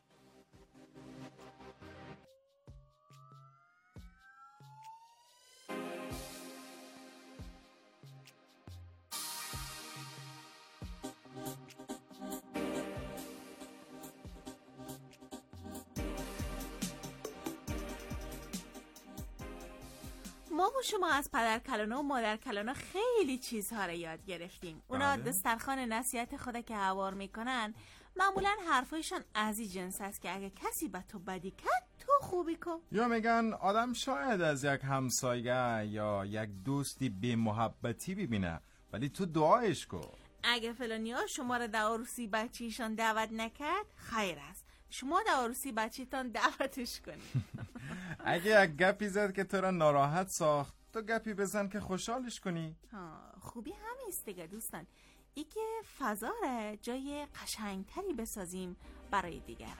ما و شما از پدر کلانا و مادر کلانا خیلی چیزها رو یاد گرفتیم. اونا دسترخوان نصیحت خدا که هوار میکنن معمولا حرفایشان از این جنس است که اگه کسی به تو بدی کرد تو خوبی کن. یا میگن آدم شاید از یک همسایه یا یک دوستی بی محبتی ببینه ولی تو دعایش کن. اگه فلانی ها شما رو در عروسی بچیشان دعوت نکرد خیر است، شما در عروسی بچیتان دعوتش کنید. اگه یک گپی زد که تو را ناراحت ساخت تو گپی بزن که خوشحالش کنی. ها خوبی همیست دیگه دوستان، ای که فضا را جای قشنگتری بسازیم برای دیگران.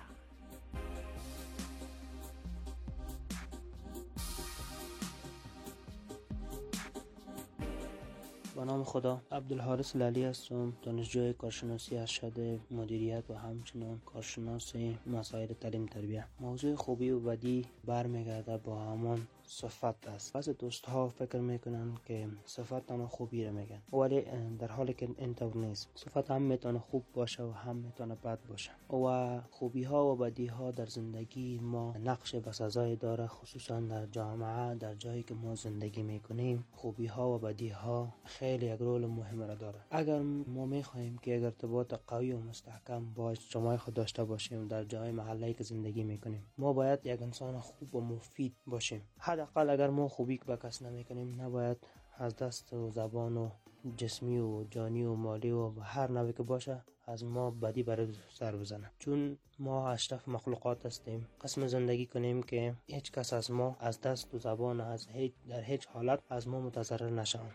با نام خدا، عبدالحارث لالی هستم، دانشجوی کارشناسی ارشد مدیریت و همچنین کارشناس مسائل تعلیم تربیت. موضوع خوبی و بدی برمیگرده با همان صفت است. بعضی دوستها فکر میکنن که صفت هم خوبی رو میگن، ولی در حالی که اینطور نیست. صفت هم میتونه خوب باشه و هم میتونه بد باشه و خوبی ها و بدی ها در زندگی ما نقش بسزایی داره، خصوصا در جامعه، در جایی که ما زندگی میکنیم. خوبی ها و بدی ها خیلی یک رول مهم را داره. اگر ما میخواهیم که یک ارتباط قوی و مستحکم با اجتماع خود داشته باشیم در جای محلی که زندگی میکنیم، ما باید یک انسان خوب و مفید باشیم. حداقل اگر ما خوبی به کس نمیکنیم نباید از دست و زبان و جسمی و جانی و مالی و هر نوعی که باشه از ما بدی برای سر بزنه، چون ما اشرف مخلوقات هستیم. قسم زندگی کنیم که هیچ کس از ما از دست و زبان از هیچ در هیچ حالت از ما متضرر نشون.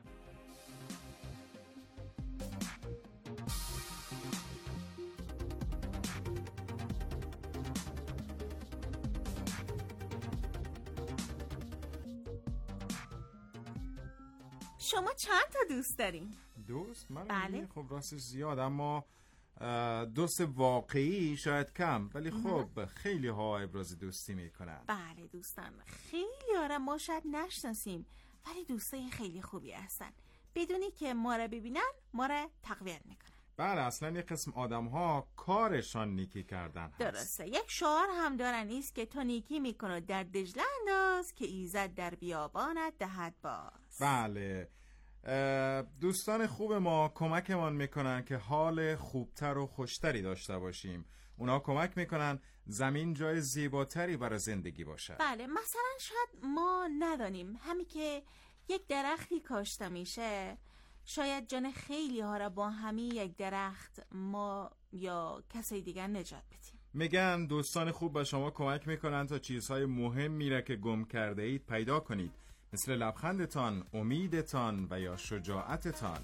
شما چند تا دوست دارین؟ دوست؟ من بله. خب راستش زیاد، اما دوست واقعی شاید کم، ولی خب خیلی ها ابراز دوستی میکنن. بله دوستان، خیلی آره ما شاید نشناسیم ولی دوستای خیلی خوبی هستن. بدونی که ما را ببینن ما را تقویت میکنن. بله، اصلا یک قسم آدم ها کارشان نیکی کردن هست. درسته. یک شعار هم دارن ایست که تو نیکی میکنه در دجله انداز که ایزد در بیابانت دهد باز. بله، دوستان خوب ما کمکمان میکنن که حال خوبتر و خوشتری داشته باشیم. اونا کمک میکنن زمین جای زیباتری برای زندگی باشه. بله، مثلا شاید ما ندانیم همین که یک درختی کاشته میشه شاید جان خیلی ها را با همین یک درخت ما یا کسی دیگر نجات بدیم. میگن دوستان خوب به شما کمک میکنن تا چیزهای مهم میره که گم کرده اید پیدا کنید، مثل لبخندتان، امیدتان و یا شجاعتتان.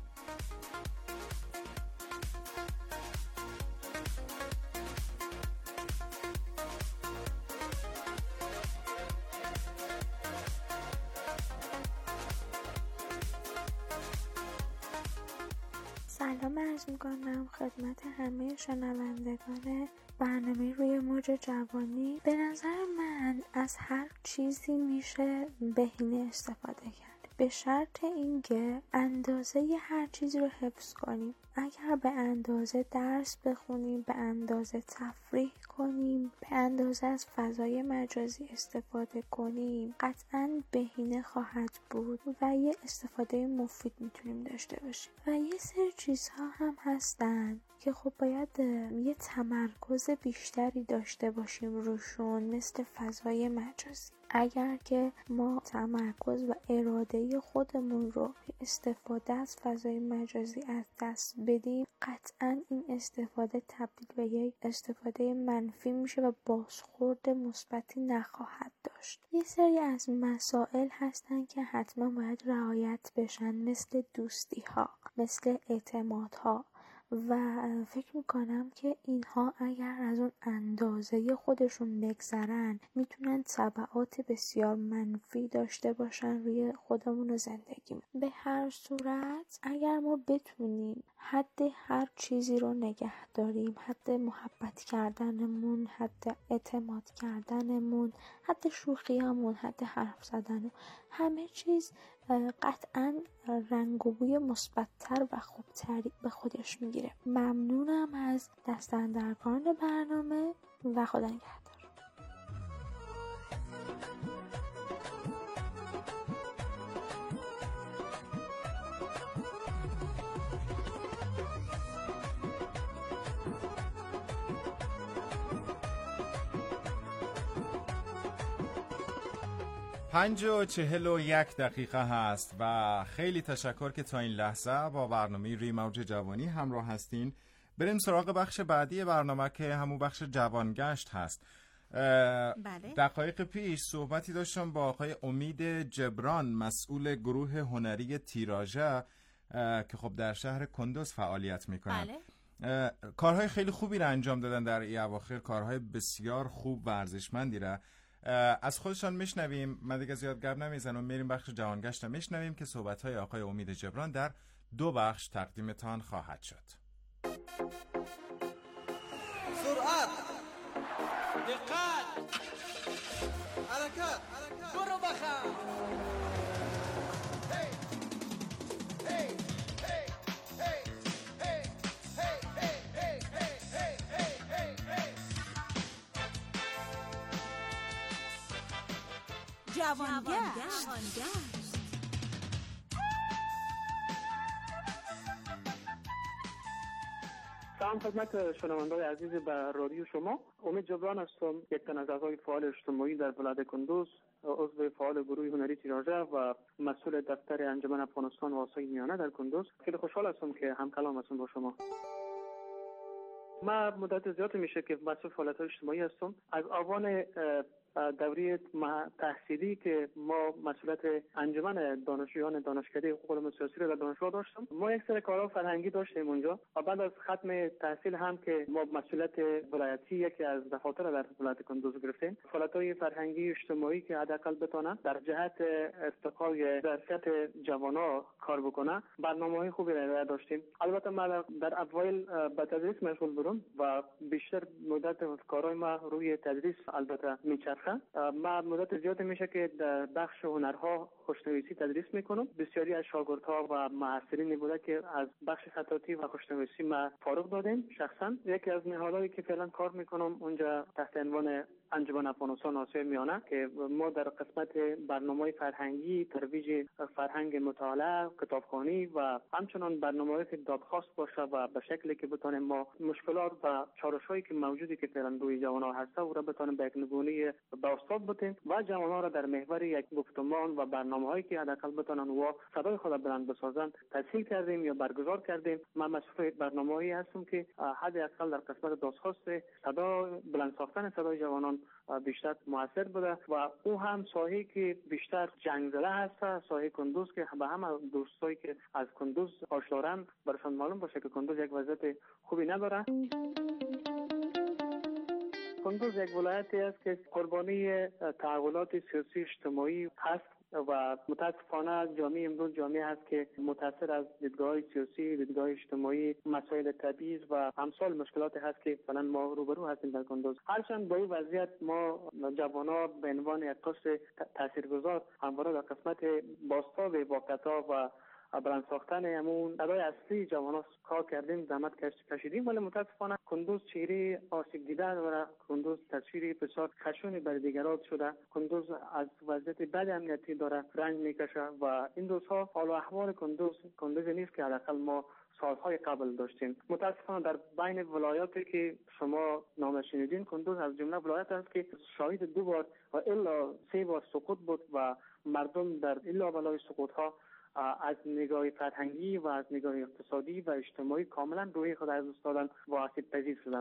سلام عرض میکنم خدمت همه شنوندگان برنامه روی موج جوانی. به نظر من از هر چیزی میشه بهینه استفاده کرد، به شرط اینکه اندازه هر چیزی رو حفظ کنیم. اگر به اندازه درس بخونیم، به اندازه تفریح کنیم، به اندازه از فضای مجازی استفاده کنیم، قطعاً بهینه خواهد بود و یه استفاده مفید میتونیم داشته باشیم. و یه سری چیزها هم هستن که خب باید یه تمرکز بیشتری داشته باشیم روشون، مثل فضای مجازی. اگر که ما تمرکز و اراده خودمون رو استفاده از فضای مجازی از دست بدیم، قطعاً این استفاده تبدیل به یک استفاده منفی میشه و بازخورد مثبتی نخواهد داشت. یه سری از مسائل هستن که حتما باید رعایت بشن، مثل دوستی ها، مثل اعتماد ها، و فکر میکنم که اینها اگر از اون اندازه خودشون بگذرن میتونن تبعات بسیار منفی داشته باشن روی خودمون و زندگیمون. به هر صورت اگر ما بتونیم حد هر چیزی رو نگه داریم، حد محبت کردنمون، حد اعتماد کردنمون، حد شوخیامون، حد حرف زدن، همه چیز قطعاً رنگ و بوی مثبت‌تر و خوبتری به خودش میگیره. ممنونم از دستاندرکاران برنامه و خدا نگهدار. پنج و چهل و یک دقیقه هست و خیلی تشکر که تا این لحظه با برنامه روی موج جوانی همراه هستین. بریم سراغ بخش بعدی برنامه که همون بخش جوانگشت هست. بله. دقایق پیش صحبتی داشتم با آقای امید جبران، مسئول گروه هنری تیراژه که خب در شهر کندوز فعالیت میکنن. بله. کارهای خیلی خوبی را انجام دادن در این اواخر، کارهای بسیار خوب و ارزشمندی را از خودشان میشنویم. من دیگه زیاد گپ نمیزنم، میریم بخش جوانگشت میشنویم که صحبت‌های آقای امید جبران در دو بخش تقدیمتان خواهد شد. سرعت، دقت، حرکت، برو بخم. جوانگشت. سلام خدمت شنوندگان عزیز به رادیو شما. امید جبران هستم، یک تن از اعضای فعال اجتماعی در ولایت کندوز، عضو فعال گروه هنری تیراژه و مسئول دفتر انجمن افغانستان واسطه میانه در کندوز. خیلی خوشحال هستم که هم کلام هستم با شما. من مدت زیاد میشه که مسئول فعالیت اجتماعی هستم. از آبان دوره تحصیلی که ما مسئولیت انجمن دانشجویان دانشکده حقوق علوم سیاسی رو در دانشگاه داشتم، ما یک سری کارها فرهنگی داشتیم اونجا و بعد از ختم تحصیل هم که ما مسئولیت ولایتی یکی از دفاتر در ولایت کندوز گرفتیم، فعالیت‌های فرهنگی اجتماعی که حداقل بتونه در جهت ارتقای ظرفیت جوانان کار بکنه، برنامه‌های خوبی را داشتیم. البته ما در اوایل به تدریس مشغول بودم و بیشتر مدت کارهای ما روی تدریس البته میچرخید نسخه. من مدت زیادی میشه که در بخش هنرها خوشنویسی تدریس میکنم. بسیاری از شاگردها و معاصرینی بوده که از بخش خطاطی و خوشنویسی ما فارغ دادیم. شخصا یکی از نهادهایی که فعلا کار میکنم اونجا تحت عنوان انجمن افغانستان آسیای میانه که ما در قسمت برنامه‌های فرهنگی، ترویج فرهنگ مطالعه، کتابخوانی و همچنان برنامه‌ای که دادخواست باشه و به شکلی که بتونیم ما مشکلات و چالش‌هایی که موجودی که فعلا روی جوان‌ها هست او را بتونیم به یک نگونی به استاد بتیم و جوان‌ها را در محور یک گفتمان و برنامه‌هایی که حداقل بتونن و صدای خود بلند بسازند تسهیل کردیم یا برگزار کردیم. من مسئول برنامه‌ای هستم که حداقل در قسمت دادخواست صدا بلند ساختن صدای جوانان بیشتر موثر بوده و او هم ساحه‌ای که بیشتر جنگ زده هست، ساحه کندوز که به همه دوستایی که از کندوز آشنارن براشون معلوم باشه که کندوز یک وضعیت خوبی نداره. کندوز یک ولایتی است که قربانی تحولات سیاسی اجتماعی هست و متاسفانه جامعه امروز جامعه هست که متاثر از دیدگاه سیاسی، دیدگاه اجتماعی، مسائل تبعیض و امثال مشکلات هست که فعلا ما روبرو هستیم در کندوز. هرچند با این وضعیت ما جوان‌ها به عنوان یک قشر تاثیرگذار همواره در قسمت بازتاب واقعیت‌ها و بلند ساختن همون ادای اصلی جوانان کار کردیم، زحمت کشیدیم، ولی متاسفانه کندوز چهره آسیب دیده و کندوز تصویری بسیار خشونی بر دیگران شده. کندوز از وضعیت بد امنیتی داره رنج میکشه و این روزها حال و احوال کندوز کندوز نیست که حداقل ما سالهای قبل داشتیم. متاسفانه در بین ولایاتی که شما نام شنیدین کندوز از جمله ولایت است که شاهد دو بار و الا سه بار سقوط بود و مردم در الا بلای سقوط ها از نگاه فرهنگی و از نگاه اقتصادی و اجتماعی کاملا روی خود از دادن و آسیب پذیر شدن.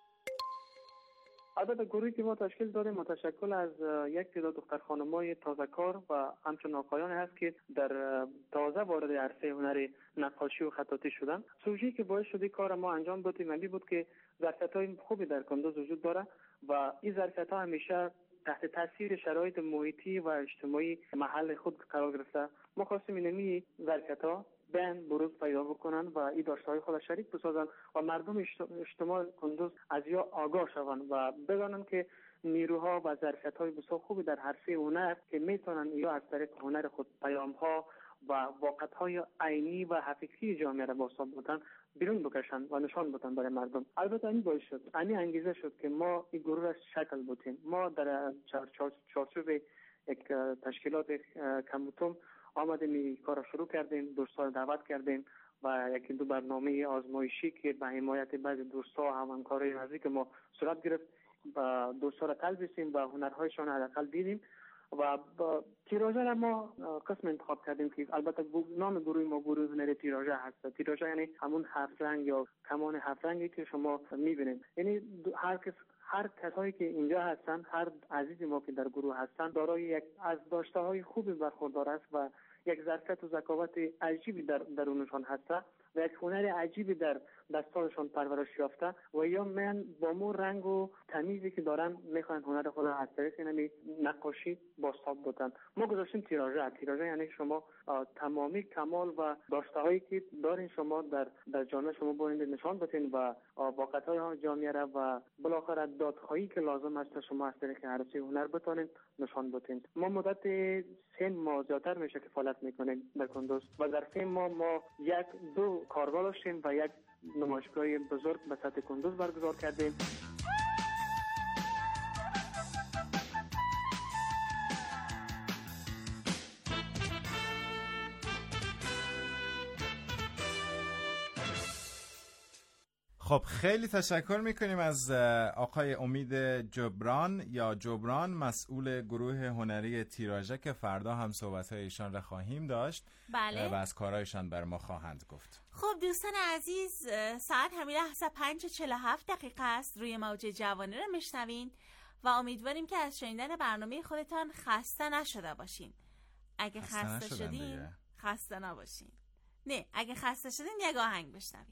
البته گروهی که ما تشکیل دادیم متشکل از یک تعداد دختر خانم‌های تازه کار و همچنین آقایان هست که در تازه وارد عرصه هنر نقاشی و خطاطی شدن. سوژه‌ای که باعث شد کار ما انجام بدیم این بود که ظرفیت‌های خوبی در کندوز وجود داره و این ظرفیت‌ها همیشه تحت تاثیر شرایط محیطی و اجتماعی محل خود قرار گرفته. ما خواستیم اینمی ظرفیت‌ها بین بروز پیدا بکنن و این داشته‌های خود شریک بسازن و مردم اجتماع کندوز از یا آگاه شوند و بدانن که نیروها و ظرفیت‌های بسیار خوبی در حرفه هنر که میتونن یا از طریق هنر خود پیام‌ها و واقعیت‌های عینی و حقیقی جامعه را بازتاب بدن بیرون بکشن و نشان بدن برای مردم. البته این باعث شد، این انگیزه شد که ما این گروه را شکل بدیم. ما در چارچوب یک تشکیلات کموتوم آمدیم این کار را شروع کردیم، دوستان دعوت کردیم و یکی دو برنامه آزمایشی که به حمایت بعضی دوستا و همکارای نزدیک ما صورت گرفت و دوستا را تلبیسیم و هنرهایشان حداقل دیدیم و تیراژه را ما قسم انتخاب کردیم که البته نام گروه ما گروه هنر تیراژه هست. تیراژه یعنی همون هفت رنگ یا کمان هفت رنگی که شما میبینید. یعنی هر کس هر کسایی که اینجا هستن، هر عزیزی ما که در گروه هستن دارای یک از داشته‌های خوبی برخوردار است و یک ظرفیت و ذکاوت عجیبی در درونشان هست و یک هنر عجیبی در دستانشان پرورش یافته و یا من با مو رنگ و تمیزی که دارن میخوان هنر خود از طریق اینمی نقاشی بازتاب بدن. ما گذاشتیم تیراژه. تیراژه یعنی شما تمامی کمال و داشته‌هایی که دارین شما در در جامعه شما باید نشان بدین و واقعیت‌های جامعه را و بالاخره دادخواهی که لازم است شما از طریق عرصه هنر بتونین نشان بدین. ما مدت سه ماه زیادتر میشه که فعالیت میکنیم در کندوز و در سه ماه ما یک دو کارگاه داشتیم و یک نمایشگاه بزرگ به سطح کندوز برگزار کردیم. خب خیلی تشکر میکنیم از آقای امید جبران یا جبران، مسئول گروه هنری تیراژه که فردا هم صحبت‌های ایشان را خواهیم داشت. بله. و از کارهایشان بر ما خواهند گفت. خب دوستان عزیز، ساعت همین لحظه پنج و چهل و هفت دقیقه است. روی موج جوانه رو میشنوین و امیدواریم که از شنیدن برنامه خودتان خسته نشده باشین. اگه خسته, خسته شدین خسته نباشین. نه اگه خسته شدین یک آهنگ بشنوین.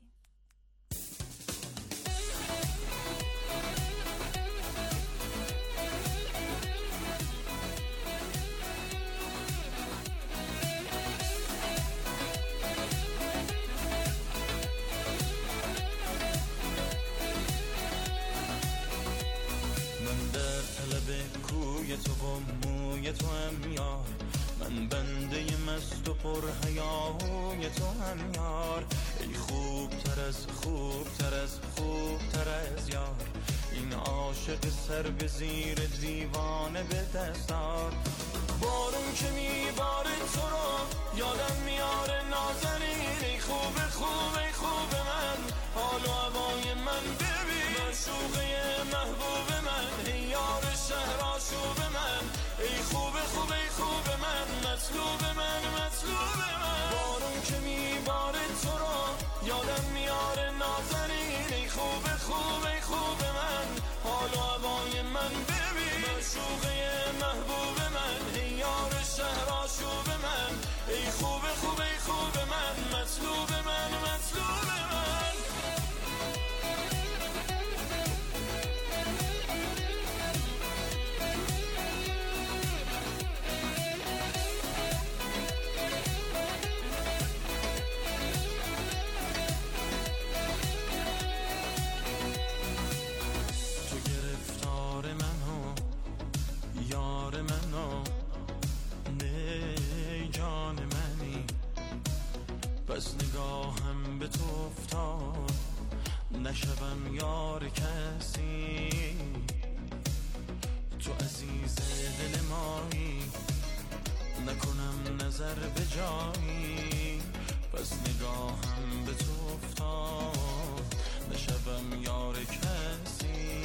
هم یار، من بنده مست و پر حیای تو هم یار. ای خوب تر از خوب تر از خوب تر از یار، این عاشق سر به زیر دیوانه به دستار. بارون که میباره تو رو یادم میاره نازنین، ای خوب خوب ای خوب من، حال و هوای من ببین، معشوقه محبوب من، ای یار شهر آشوب من، ای خوب خوب ای خوب من، مطلوب من مطلوب من. بارون که میباره تو رو یادم میاره نازنین، ای خوب خوب ای خوب من، حال و هوای من ببین، معشوقه محبوب من، ای یار شهر آشوب من، ای خوب خوب ای خوب من، مطلوب من مطلوب من. از نگاهم به تو افتاد نشوم یار کسی، تو عزیز دل مایی نکنم نظر به جایی. پس نگاهم به تو افتاد نشوم یار کسی.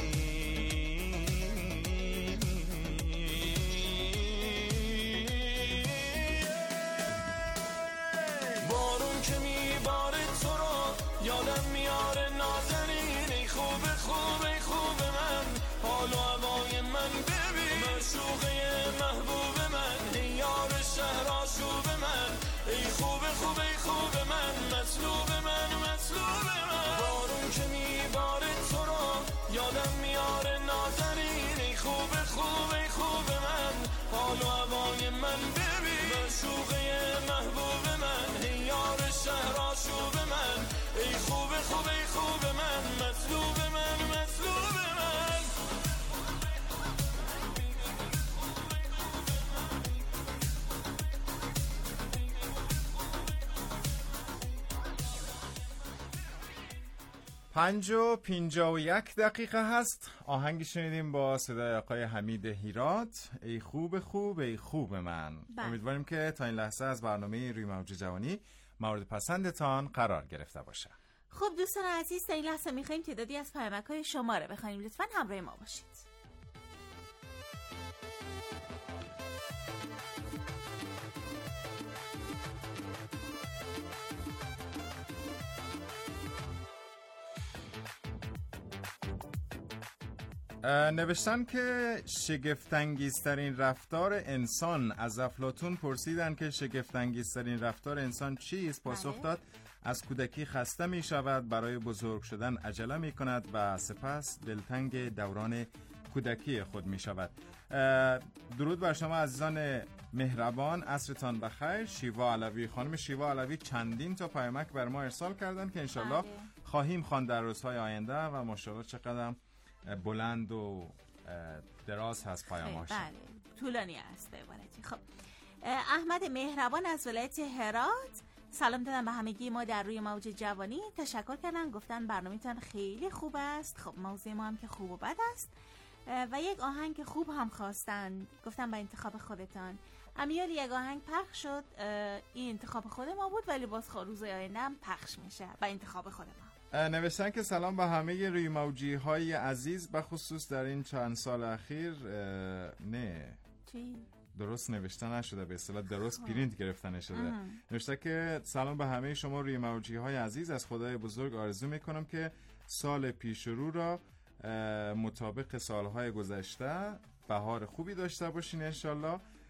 یادم میاره نازنین، ای خوب خوب ای خوب من، حال و هوای من ببین، معشوقه محبوب من، ای یار شهر آشوب من، ای خوب خوب ای خوب من، مطلوب من مطلوب من. بارون که میباره تو رو یادم میاره نازنین، ای خوب خوب ای خوب من، حال و هوای من ببین، معشوقه محبوب من، ای یار شهر آشوب من، ای خوب خوب ای خوب من، مطلوب من مطلوب من. پنج و پنجاه و یک دقیقه هست. آهنگی شنیدیم با صدای آقای حمید هیرات، ای خوب خوب ای خوب من. بله. امیدواریم که تا این لحظه از برنامه روی موج جوانی مورد پسندتان قرار گرفته باشه. خب دوستان عزیز، تا این لحظه میخواییم تعدادی از پیامک‌های شما رو بخونیم. لطفاً همراه ما باشید. نوشتن که شگفت‌انگیزترین رفتار انسان، از افلاطون پرسیدن که شگفت‌انگیزترین رفتار انسان چیست؟ پاسخ داد از کودکی خسته می شود، برای بزرگ شدن عجله می کند و سپس دلتنگ دوران کودکی خود می شود. درود بر شما عزیزان مهربان، عصرتان بخیر. شیوا علوی، خانم شیوا علوی چندین تا پیامک بر ما ارسال کردن که انشالله خواهیم خواند در روزهای آینده و ماشاءالله چقدر بلند و دراز هست پیام‌هاش. بله طولانی است به عبارتی. خب احمد مهربان از ولایت هرات سلام دادن به همگی ما در روی موج جوانی، تشکر کردن، گفتن برنامه‌تان خیلی خوب است. خب موضوع ما هم که خوب و بد است و یک آهنگ خوب هم خواستن، گفتن به انتخاب خودتان. امیال یک آهنگ پخش شد، این انتخاب خود ما بود ولی باز روزهای آینده هم پخش میشه به انتخاب خود ما. نوشتن که سلام به همه روی موجی های عزیز، به خصوص در این چند سال اخیر. نه چی؟ درست نوشته نشده، به اصطلاح درست پرینت گرفته نشده. نوشته که سلام به همه شما روی موجی های عزیز، از خدای بزرگ آرزو میکنم که سال پیش رو را مطابق سالهای گذشته بهار خوبی داشته باشین انشالله.